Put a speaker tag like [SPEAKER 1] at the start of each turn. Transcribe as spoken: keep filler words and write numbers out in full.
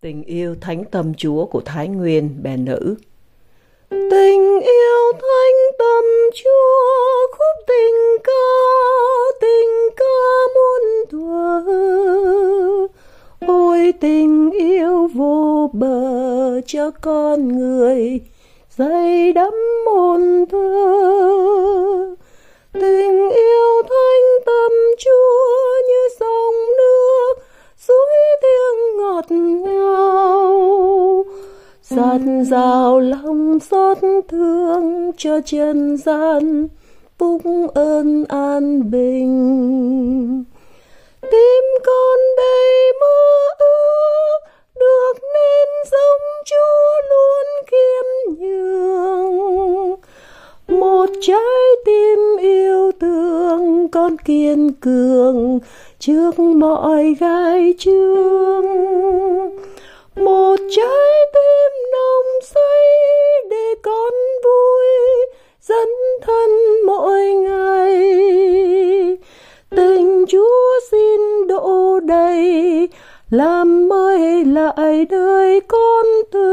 [SPEAKER 1] Tình yêu thánh tâm Chúa của Thái Nguyên bèn nữ. Tình yêu thánh tâm Chúa, khúc tình ca, tình ca muôn thuở. Ôi tình yêu vô bờ cho con người, dày đắm hồn thơ. Tình yêu thánh tâm Chúa như dòng nước, suối thiêng ngọt ngào, dạt dào lòng xót thương cho trần gian phúc ơn an bình. Tim con đầy mơ ước được nên giống Chúa luôn khiêm nhường. Một trái tim yêu thương con kiên cường trước mọi gai chương. Một trái tim nồng say để con vui dẫn thân mỗi ngày. Tình Chúa xin đổ đầy làm mới lại đời con từ